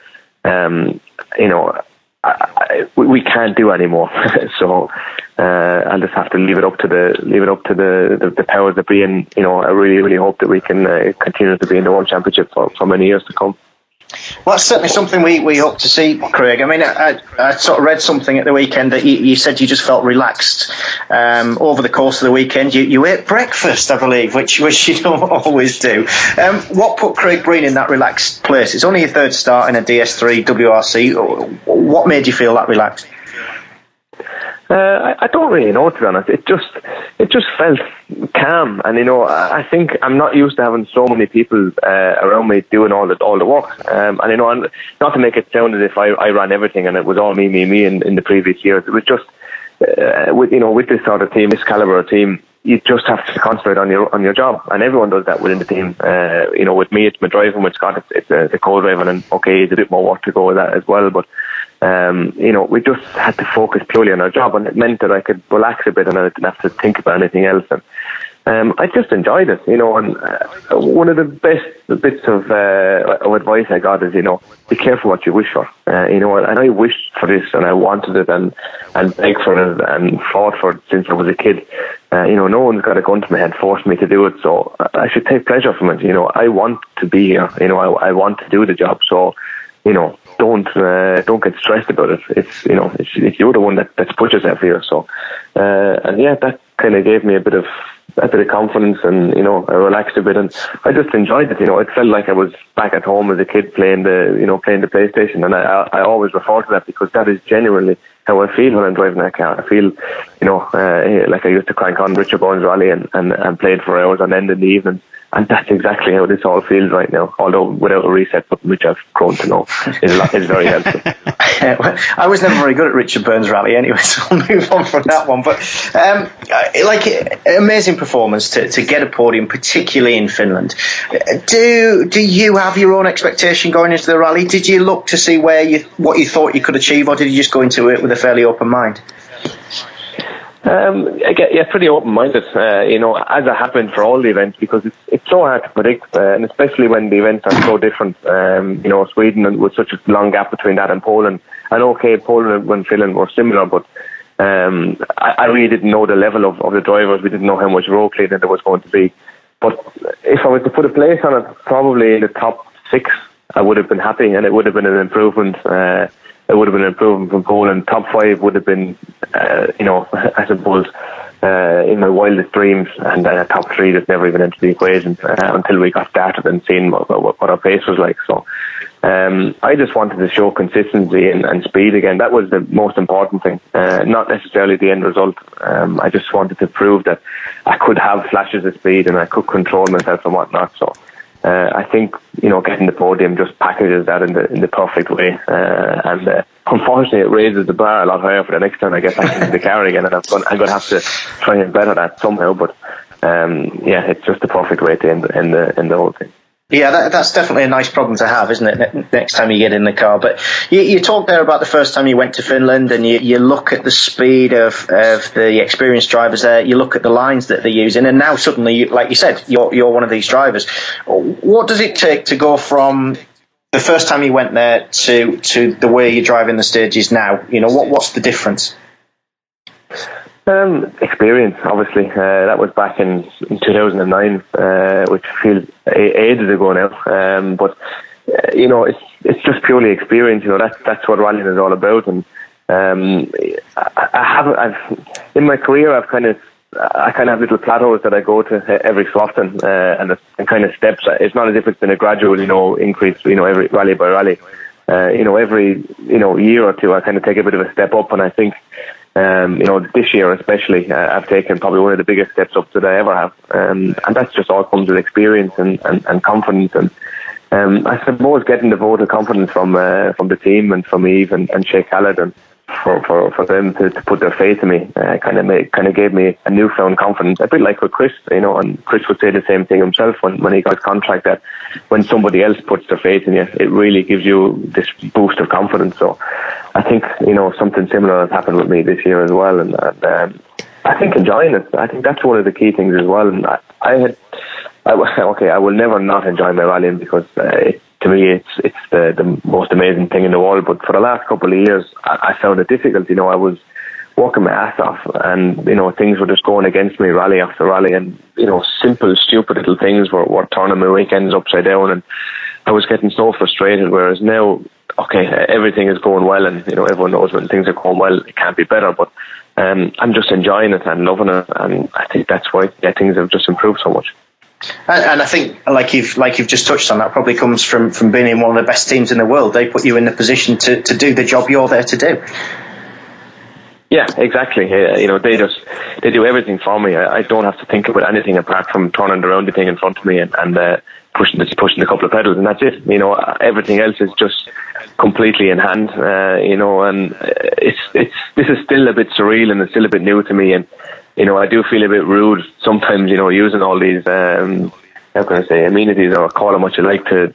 we can't do any more. So I'll just have to leave it up to the powers that be, and I really hope that we can continue to be in the World Championship for many years to come. Well, that's certainly something we hope to see, Craig. I mean, I sort of read something at the weekend that you said you just felt relaxed over the course of the weekend. You ate breakfast, I believe, which you don't always do. What put Craig Breen in that relaxed place? It's only your third start in a DS3 WRC. What made you feel that relaxed? I don't really know, to be honest. It just felt calm, and I think I'm not used to having so many people around me doing all the work. And not to make it sound as if I ran everything and it was all me in the previous years. It was just with this sort of team, this caliber of team, you just have to concentrate on your job, and everyone does that within the team. With me, it's my driving. With Scott, it's the co-driving, and okay, there's a bit more work to go with that as well. But we just had to focus purely on our job, and it meant that I could relax a bit, and I didn't have to think about anything else. And I just enjoyed it, and one of the best bits of advice I got is, be careful what you wish for, and I wished for this, and I wanted it, and begged for it, and fought for it since I was a kid. No one's got a gun to my head, forced me to do it, so I should take pleasure from it. I want to be here, I want to do the job, so, don't get stressed about it. It's you're the one that's put yourself here, so, that kind of gave me a bit of confidence, and I relaxed a bit, and I just enjoyed it. It felt like I was back at home as a kid playing the PlayStation, and I always refer to that because that is genuinely how I feel when I'm driving that car. I feel like I used to crank on Richard Burns Rally and played for hours on end in the evenings. And that's exactly how this all feels right now, although without a reset button, which I've grown to know is very helpful. I was never very good at Richard Burns Rally anyway, so I'll move on from that one. But amazing performance to get a podium, particularly in Finland. Do you have your own expectation going into the rally? Did you look to see what you thought you could achieve, or did you just go into it with a fairly open mind? Pretty open-minded, as it happened for all the events, because it's so hard to predict, and especially when the events are so different. Sweden with such a long gap between that and Poland. And okay, Poland and Finland were similar, but I really didn't know the level of the drivers. We didn't know how much road cleaning there was going to be. But if I was to put a place on it, probably in the top 6, I would have been happy, and it would have been an improvement. It would have been an improvement from Poland. Top 5 would have been, I suppose, in my wildest dreams, and then a top 3 that's never even entered the equation until we got started and seen what our pace was like. So I just wanted to show consistency and speed again. That was the most important thing, not necessarily the end result. I just wanted to prove that I could have flashes of speed and I could control myself and whatnot. So I think getting the podium just packages that in the perfect way, and unfortunately it raises the bar a lot higher for the next time I get back into the car again, and I'm going to have to try and better that somehow. But it's just the perfect way to end the whole thing. Yeah, that's definitely a nice problem to have, isn't it, next time you get in the car? But you talked there about the first time you went to Finland, and you look at the speed of the experienced drivers there, you look at the lines that they're using, and now suddenly, like you said, you're one of these drivers. What does it take to go from the first time you went there to the way you're driving the stages now? What's the difference? Experience, obviously. That was back in 2009, which feels ages ago now. But it's just purely experience. That's what rallying is all about. And I've in my career, I kind of have little plateaus that I go to every so often, and kind of steps. It's not as if it's been a gradual, increase. Every rally by rally. Every year or two, I kind of take a bit of a step up, and I think. This year especially, I've taken probably one of the biggest steps up that I ever have, and that's just all comes with experience and confidence, and I suppose getting the vote of confidence from the team and from Eve and Shea Khaled, and for them to put their faith in me, kind of gave me a newfound confidence. A bit like with Chris, and Chris would say the same thing himself when he got his contract, that when somebody else puts their faith in you, it really gives you this boost of confidence. So I think something similar has happened with me this year as well, and I think enjoying it. I think that's one of the key things as well. And I will never not enjoy my rallying, because to me it's the most amazing thing in the world. But for the last couple of years, I found it difficult. I was working my ass off, and things were just going against me rally after rally, and simple stupid little things were turning my weekends upside down, and I was getting so frustrated. Whereas now, everything is going well, and everyone knows when things are going well, it can't be better. But I'm just enjoying it and loving it, and I think that's why things have just improved so much. And I think, like you've just touched on, that probably comes from being in one of the best teams in the world. They put you in the position to do the job you're there to do. Yeah, exactly. They do everything for me. I don't have to think about anything apart from turning around the thing in front of me and pushing a couple of pedals, and that's it. You know, everything else is just completely in hand. You know, and this is still a bit surreal and it's still a bit new to me, and you know, I do feel a bit rude sometimes, you know, using all these how can I say, amenities, or call them what you like, to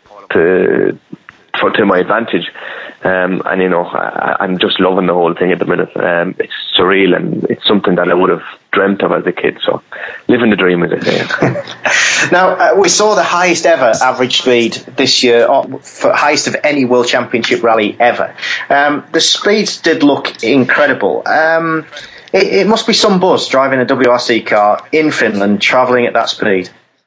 my advantage. And you know, I'm just loving the whole thing at the minute. It's surreal, and it's something that I would have dreamt of as a kid. So, living the dream, as I say. Now, we saw the highest ever average speed this year, for highest of any World Championship rally ever. The speeds did look incredible. It must be some buzz driving a WRC car in Finland, travelling at that speed.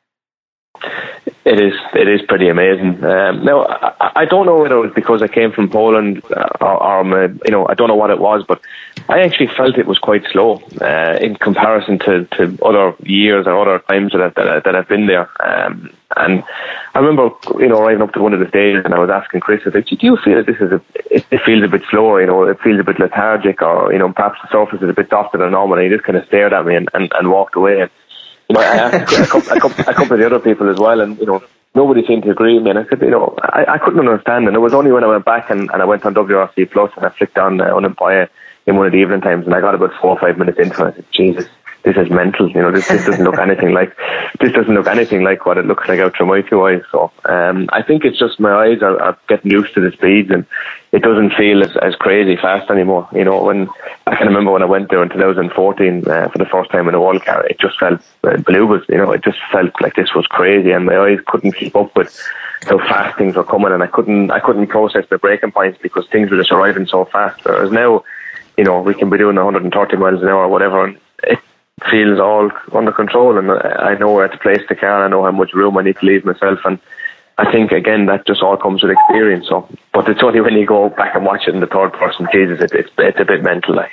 It is pretty amazing. Now, I don't know whether it was because I came from Poland or you know, I don't know what it was, but I actually felt it was quite slow in comparison to other years or other times that I've been there. And I remember, you know, riding up to one of the stages, and I was asking Chris, I said, do you feel that this is it feels a bit slower, you know, it feels a bit lethargic, or, you know, perhaps the surface is a bit softer than normal? And he just kind of stared at me and walked away. And, you know, I asked a couple of the other people as well, and, you know, nobody seemed to agree with me. And I said, you know, I couldn't understand. And it was only when I went back and I went on WRC Plus and I flicked on Unempire in one of the evening times, and I got about 4 or 5 minutes into it, I said, Jesus, this is mental. You know, this doesn't look anything like what it looks like out through my two eyes. So I think it's just my eyes are getting used to the speeds, and it doesn't feel as crazy fast anymore. You know, when I can remember when I went there in 2014 for the first time in a world car, it just felt believable. You know, it just felt like this was crazy, and my eyes couldn't keep up with how fast things were coming, and I couldn't process the braking points because things were just arriving so fast. Whereas now, you know, we can be doing 130 miles an hour or whatever, and it feels all under control, and I know where to place the car, I know how much room I need to leave myself, and I think, again, that just all comes with experience. So, but it's only when you go back and watch it in the third person, Jesus, it's a bit mental, like.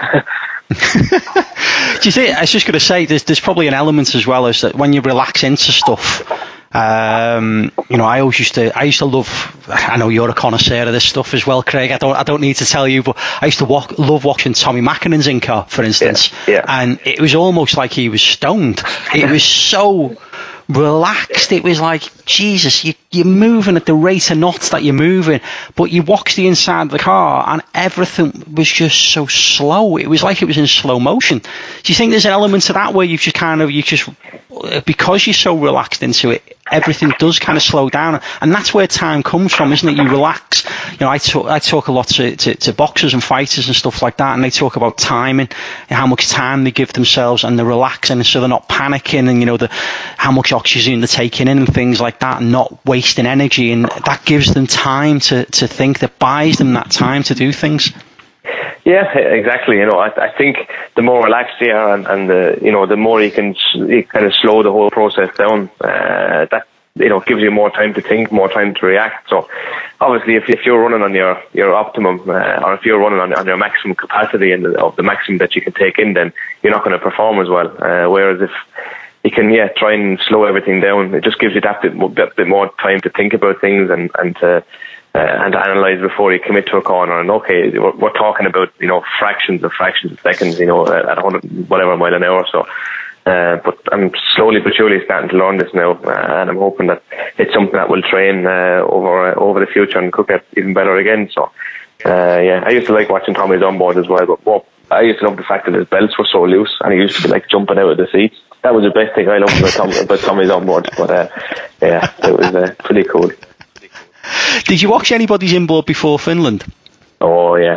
Do you think, I was just going to say, there's probably an element as well, as that when you relax into stuff, you know, I used to love, I know you're a connoisseur of this stuff as well, Craig, I don't need to tell you, but I used to love watching Tommy Mäkinen's in-car, for instance. Yeah. And it was almost like he was stoned. It was so relaxed. It was like, Jesus, you're moving at the rate of knots that you're moving, but you watch the inside of the car and everything was just so slow. It was like it was in slow motion. Do you think there's an element to that where you just because you're so relaxed into it, everything does kind of slow down, and that's where time comes from, isn't it? You relax. You know, I talk a lot to boxers and fighters and stuff like that, and they talk about timing and how much time they give themselves, and they're relaxing so they're not panicking, and, you know, how much oxygen they're taking in and things like that, and not wasting energy, and that gives them time to think, that buys them that time to do things. Yeah, exactly. You know, I think the more relaxed you are, and the more you kind of slow the whole process down, that, you know, gives you more time to think, more time to react. So obviously, if you're running on your optimum, or if you're running on your maximum capacity and of the maximum that you can take in, then you're not going to perform as well. Whereas if you can, try and slow everything down, it just gives you that bit more time to think about things and to analyze before you commit to a corner. And okay, we're talking about, you know, fractions of seconds, you know, at 100 whatever mile an hour. So, but I'm slowly but surely starting to learn this now, and I'm hoping that it's something that will train over the future and could get even better again. So, I used to like watching Tommy's onboard as well, but I used to love the fact that his belts were so loose and he used to be like jumping out of the seats. That was the best thing I loved about Tommy's onboard. But it was pretty cool. Did you watch anybody's inboard before Finland? Oh yeah,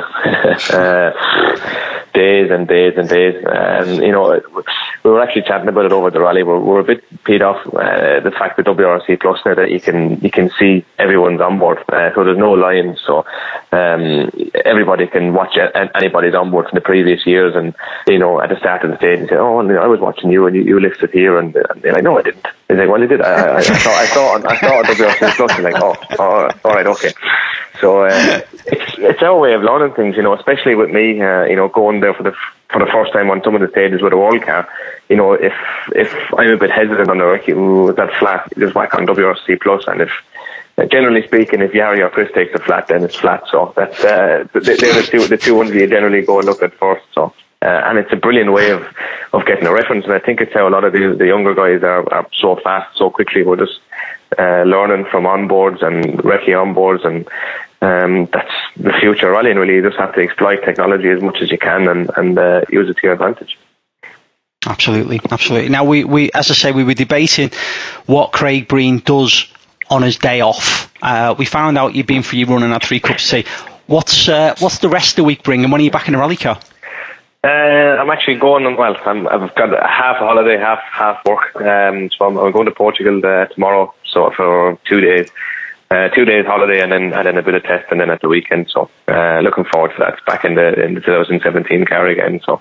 days and days and days. And you know, we were actually chatting about it over the rally. We're a bit peed off the fact that WRC Plus now that you can see everyone's onboard, so there's no lines. So everybody can watch anybody's onboard from the previous years. And you know, at the start of the stage, they say, "Oh, I was watching you, and you listed here," and they're like, "No, I didn't." He's like, "Well, you did. I saw on WRC Plus." I'm like, "Oh, all right, okay." So it's our way of learning things, you know, especially with me, you know, going there for the first time on some of the stages with a world car. You know, if I'm a bit hesitant on the wreck, is that flat? You just whack on WRC Plus, and if generally speaking, if Jari or Chris takes a flat, then it's flat. So that's they're the two ones you generally go and look at first. So. And it's a brilliant way of getting a reference, and I think it's how a lot of the younger guys are so fast, so quickly. We're just learning from onboards and recce onboards, and that's the future of rallying. Really, you just have to exploit technology as much as you can and use it to your advantage. Absolutely. Now, we as I say, we were debating what Craig Breen does on his day off. We found out you've been for your run and had 3 cups of tea. What's the rest of the week bring, and when are you back in a rally car? I'm actually going. Well, I've got half a holiday, half work. So I'm going to Portugal tomorrow. So for 2 days. 2 days holiday and then a bit of test, and then at the weekend. So looking forward to that. It's back in the 2017 car again. So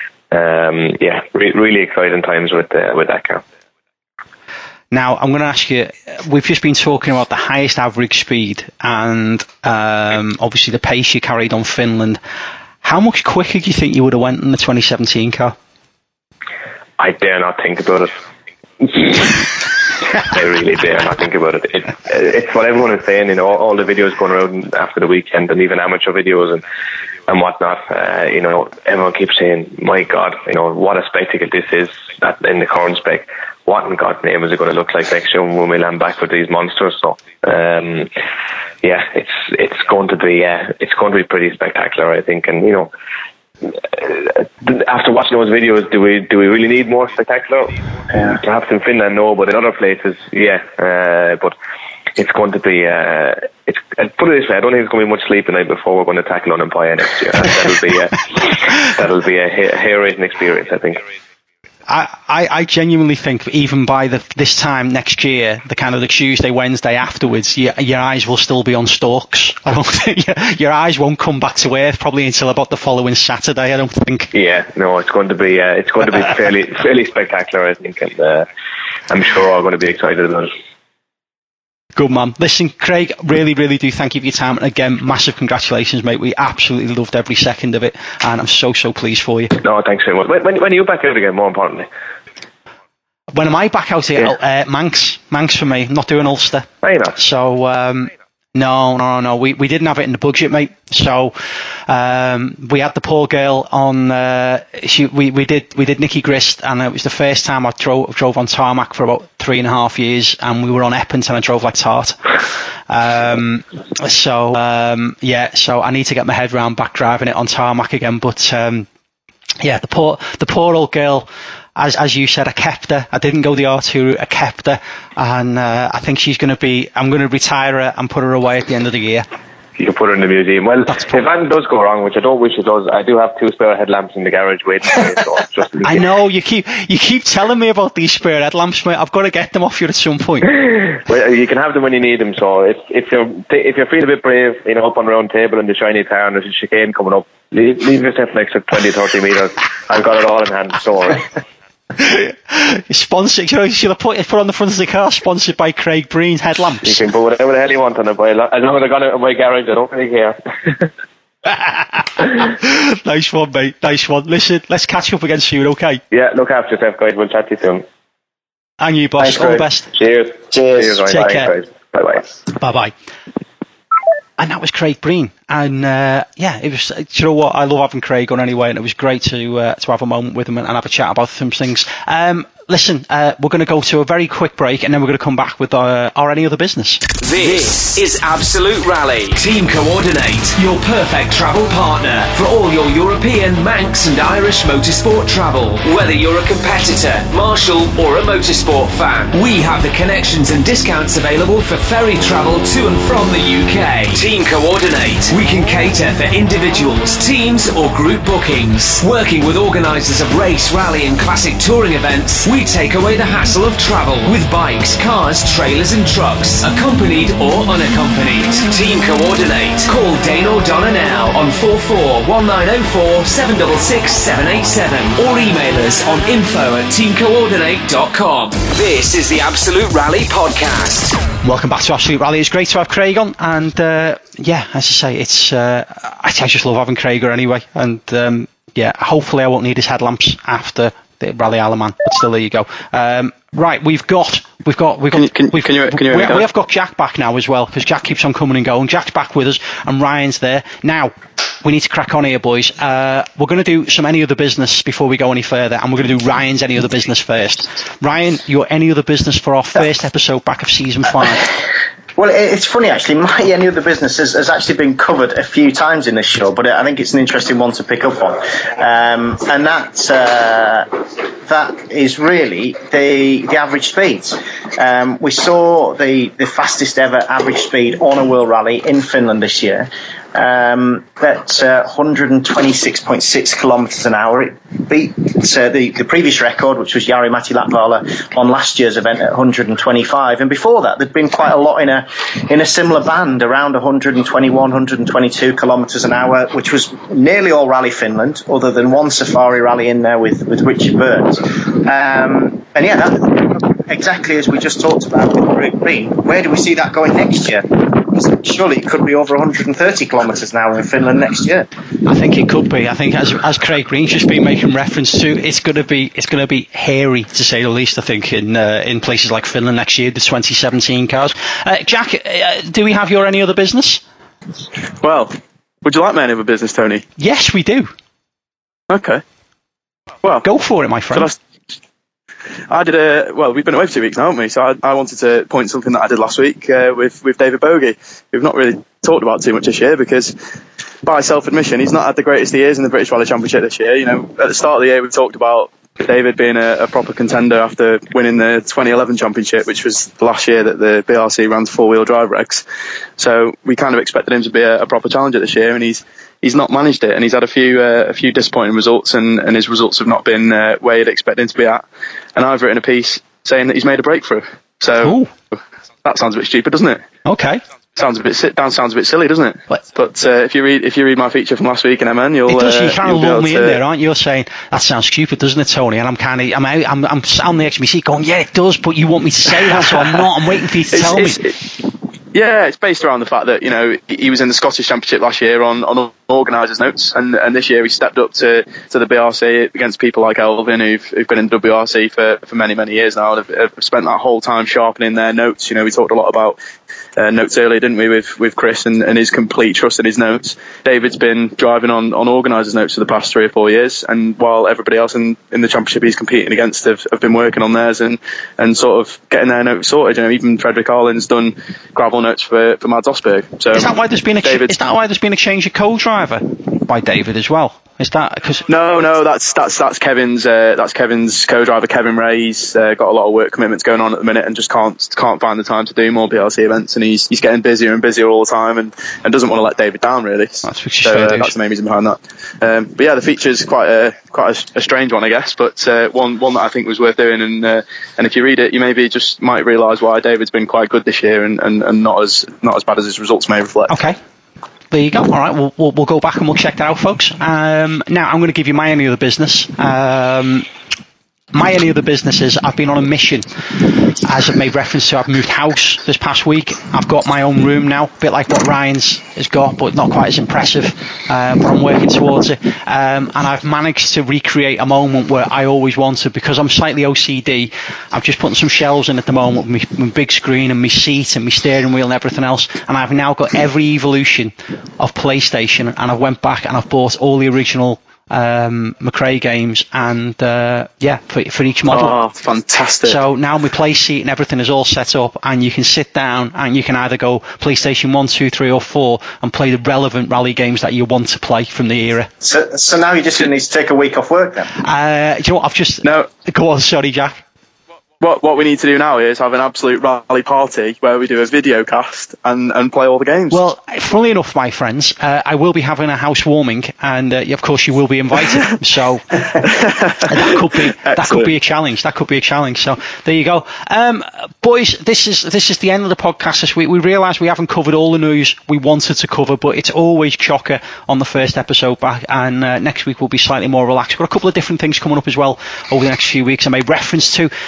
really exciting times with that car. Now I'm going to ask you. We've just been talking about the highest average speed and obviously the pace you carried on Finland. How much quicker do you think you would have went in the 2017 car? I dare not think about it. I really dare not think about it. It's what everyone is saying, all the videos going around after the weekend, and even amateur videos and whatnot. Everyone keeps saying, my God, what a spectacle this is in the current spec. What in God's name is it going to look like next year when we land back with these monsters? So, it's going to be pretty spectacular, I think. And after watching those videos, do we really need more spectacular? Perhaps in Finland, no, but in other places, but it's going to be. Put it this way: I don't think it's going to be much sleep the night before we're going to tackle on Empire next year. That'll be a hair-raising experience, I think. I genuinely think even by this time next year, the kind of the Tuesday, Wednesday afterwards, your eyes will still be on stalks. I don't think your eyes won't come back to earth probably until about the following Saturday. I don't think. Yeah, no, it's going to be fairly spectacular, I think, and I'm sure we're all going to be excited about it. Good man. Listen, Craig, really, really do thank you for your time. And again, massive congratulations, mate. We absolutely loved every second of it. And I'm so pleased for you. No, thanks very much. When are you back out again, more importantly? When am I back out here? Yeah. Manx for me. I'm not doing Ulster. Are you not? So, no. We didn't have it in the budget, mate. So we had the poor girl on. We did Nikki Grist, and it was the first time I drove on tarmac for about 3.5 years, and we were on Eppant, and I drove like tart. So I need to get my head round back driving it on tarmac again. But the poor old girl. As you said, I kept her. I didn't go the R2 route. I kept her, and I think she's going to be. I'm going to retire her and put her away at the end of the year. You can put her in the museum. Well, if anything does go wrong, which I don't wish it does, I do have 2 spare headlamps in the garage waiting for me. So just I know you keep telling me about these spare headlamps, mate. I've got to get them off you at some point. Well, you can have them when you need them. So if you're feeling a bit brave, up on the round table in the shiny car and there's a chicane coming up, leave yourself an extra 20-30 metres. I've got it all in hand. So. Sponsored, should I put on the front of the car? Sponsored by Craig Breen headlamps. You can put whatever the hell you want on it, but as long as I got it in my garage, I don't really care. Nice one, mate. Nice one. Listen, let's catch up again soon, okay? Yeah, look after yourself, guys. We'll chat to you soon. And you, boss. All the best. Cheers. Take care. Bye. Bye. And that was Craig Breen, and it was. Do you know what? I love having Craig on anyway, and it was great to have a moment with him and have a chat about some things. Listen, we're going to go to a very quick break, and then we're going to come back with our any other business. This is Absolute Rally. Team Coordinate, your perfect travel partner for all your European, Manx and Irish motorsport travel. Whether you're a competitor, marshal or a motorsport fan, we have the connections and discounts available for ferry travel to and from the UK. Team Coordinate, we can cater for individuals, teams or group bookings. Working with organisers of race, rally and classic touring events, we take away the hassle of travel with bikes, cars, trailers and trucks, accompanied or unaccompanied. Team Coordinate. Call Dane O'Donnell now on 441904 766 787 or email us on info@teamcoordinate.com. This is the Absolute Rally Podcast. Welcome back to Absolute Rally. It's great to have Craig on, and as I say, it's I just love having Craig on anyway, and hopefully I won't need his headlamps after the Rally Isle of Man, but still, there you go. Right, we have got Jack back now as well, because Jack keeps on coming and going. Jack's back with us, and Ryan's there now. we need to crack on here, boys. We're going to do some Any Other Business before we go any further, and we're going to do Ryan's Any Other Business first. Ryan, your Any Other Business for our first episode back of season 5. Well, it's funny actually. My Any Other Business has actually been covered a few times in this show, but I think it's an interesting one to pick up on, and that is really the average speeds. We saw the fastest ever average speed on a World Rally in Finland this year. At 126.6 kilometres an hour. It beat the previous record, which was Jari-Matti Latvala on last year's event at 125. And before that, there'd been quite a lot in a similar band, around 121, 122 kilometres an hour, which was nearly all Rally Finland, other than one safari rally in there with Richard Burns. And yeah, that, exactly as we just talked about with Craig Green. Where do we see that going next year? Surely it could be over 130 kilometres an hour in Finland next year. I think it could be. I think as Craig Green's just been making reference to, it's going to be hairy to say the least. I think in places like Finland next year, the 2017 cars. Jack, do we have your Any Other Business? Well, would you like my Any Other Business, Tony? Yes, we do. Okay. Well, go for it, my friend. We've been away for 2 weeks now, haven't we? So I wanted to point something that I did last week with David Bogie. We've not really talked about too much this year because, by self-admission, he's not had the greatest of years in the British Rally Championship this year. You know, at the start of the year, we talked about David being a proper contender after winning the 2011 championship, which was the last year that the BRC ran four-wheel drive regs. So we kind of expected him to be a proper challenger this year, and he's not managed it, and he's had a few disappointing results, and his results have not been where you'd expect him to be at. And I've written a piece saying that he's made a breakthrough. So that sounds a bit stupid, doesn't it? Okay. Sounds a bit silly, doesn't it? But if you read my feature from last week in MN, you'll. It does. You kind of lull me in there, aren't you? You're saying that sounds stupid, doesn't it, Tony? And I'm sat on the edge of my seat going, yeah, it does. But you want me to say that, so I'm not. I'm waiting for you to tell me. Yeah, it's based around the fact that, you know, he was in the Scottish Championship last year on organisers' notes, and this year he stepped up to the BRC against people like Elvin, who've been in WRC for many, many years now, and have spent that whole time sharpening their notes. You know, we talked a lot about notes earlier, didn't we, with Chris and his complete trust in his notes. David's been driving on organisers' notes for the past 3 or 4 years, and while everybody else in the championship he's competing against have been working on theirs and sort of getting their notes sorted. You know, even Frederick Arlen's done gravel notes for Mads Osberg. So is that why there's been a change of co-driver by David as well? Is that because? No, that's Kevin's co-driver, Kevin Ray. He's got a lot of work commitments going on at the minute and just can't find the time to do more BRC events, and he's getting busier and busier all the time and doesn't want to let David down really. That's the main reason behind that. But yeah, the feature's quite a strange one, I guess, but one that I think was worth doing, and if you read it, you maybe just might realise why David's been quite good this year and not as bad as his results may reflect. Okay. There you go. All right, we'll go back and we'll check that out, folks. Now I'm going to give you my Any Other Business. My Any Other Business is I've been on a mission, as I've made reference to. I've moved house this past week. I've got my own room now, a bit like what Ryan's has got, but not quite as impressive. But I'm working towards it. And I've managed to recreate a moment where I always wanted, because I'm slightly OCD. I'm just putting some shelves in at the moment with my big screen and my seat and my steering wheel and everything else. And I've now got every evolution of PlayStation, and I went back and I've bought all the original McRae games, and for each model. Oh, fantastic. So now my play seat and everything is all set up, and you can sit down and you can either go PlayStation 1, 2, 3 or 4 and play the relevant rally games that you want to play from the era. So now you just need to take a week off work then? Do you know what, Go on, sorry Jack. What we need to do now is have an absolute rally party where we do a video cast and play all the games. Well, funnily enough, my friends, I will be having a housewarming, and of course you will be invited. So that could be a challenge. That could be a challenge. So there you go, boys. This is the end of the podcast this week. We realise we haven't covered all the news we wanted to cover, but it's always chocker on the first episode back, and next week will be slightly more relaxed. We've got a couple of different things coming up as well over the next few weeks. I made reference to.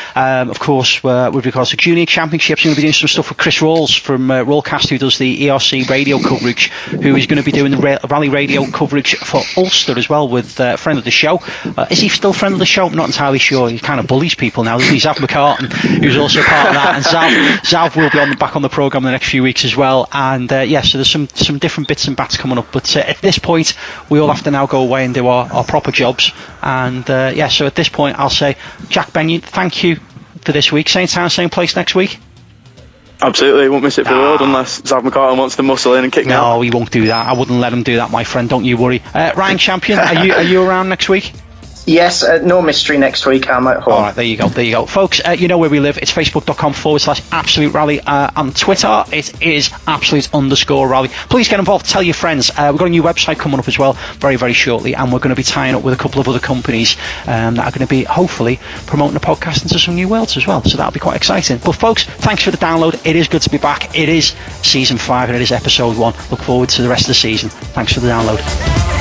of course, with regards to Junior Championships, we're going to be doing some stuff with Chris Rawls from Rawlcast, who does the ERC radio coverage, who is going to be doing the rally radio coverage for Ulster as well, with a friend of the show. Is he still friend of the show? I'm not entirely sure. He kind of bullies people now, doesn't he? Zav McCartan, who's also part of that, and Zav will be back on the programme in the next few weeks as well. And so there's some different bits and bats coming up. But at this point, we all have to now go away and do our proper jobs. And so at this point, I'll say, Jack Benyon, thank you for this week. Same time, same place next week. Absolutely, won't miss it for the world unless Zav McCartan wants to muscle in and kick me out. No, he won't do that. I wouldn't let him do that, my friend. Don't you worry. Ryan Champion, are you around next week? Yes, no mystery next week. I'm at home. All right, there you go. Folks, you know where we live. It's facebook.com/Absolute Rally. On Twitter, it is Absolute_Rally. Please get involved. Tell your friends. We've got a new website coming up as well very, very shortly, and we're going to be tying up with a couple of other companies that are going to be, hopefully, promoting the podcast into some new worlds as well. So that'll be quite exciting. But, folks, thanks for the download. It is good to be back. It is Season 5 and it is Episode 1. Look forward to the rest of the season. Thanks for the download.